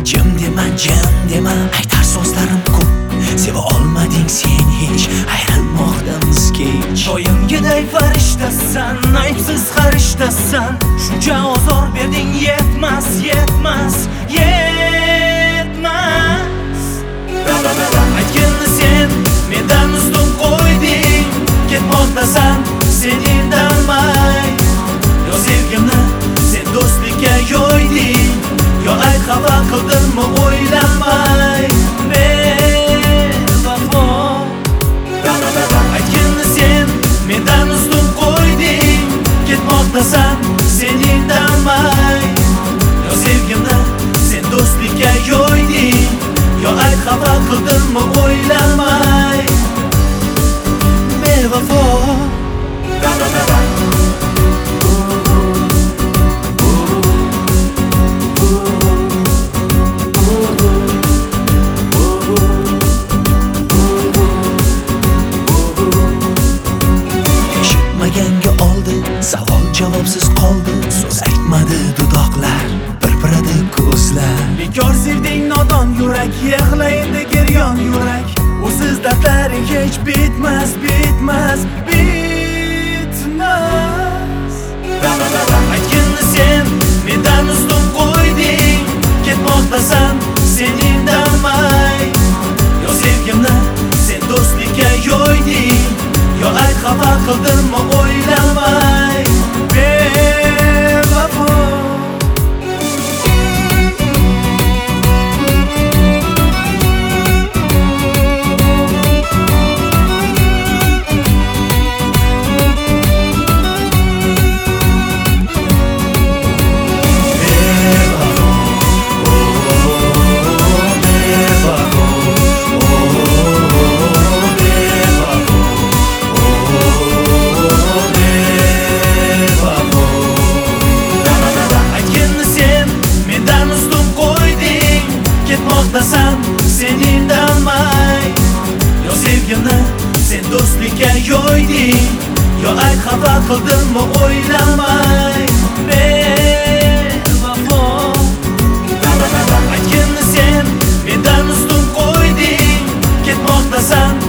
jim dema aytar so'zlarim ko'p. Seva olmading sen hech, ayrilmoqdamiz kech. Doimgiday farishtasan, aybsiz farishtasan. Shuncha ozor berding, yetmas. Aytganni sen mendan ustun qo'yding. Ketmoqdasan sen indamay. Yo sevgimni sen do'stlikka yo'yding. Yo ayt xafa qildimmi o'ylamay. Bevafo. Aytganni sen mendan ustun qo'yding. Ketmoqdasan sen indamay. Yo sevgimni sen do'stlikka yo'yding. Yo ayt xafa qildimmi o'ylamay. Bevafo. Eshitmaganga oldi, savol javobsiz qoldi. So'z aytmadi dudoqlar, pirpiradi ko'zlar. Bekor sevding nodon yurak, yig'laydi geryon yurak. Usiz dardlaring hech bitmas. Aytganni sen mendan ustun qo'yding. Ketmoqdasan sen indamay. Yo sevgimni sen do'stlikka yo'yding. Yo ayt xafa qildimmi o'ylamay. Bevafo. Ketmoqdasan sen indamay. Yo sevgimni sen do'stlikka yo'yding. Yo ayt xafa qildimmi o'ylamay. Bevafo. Aytganni sen mendan ustun qo'yding. Ketmoqdasan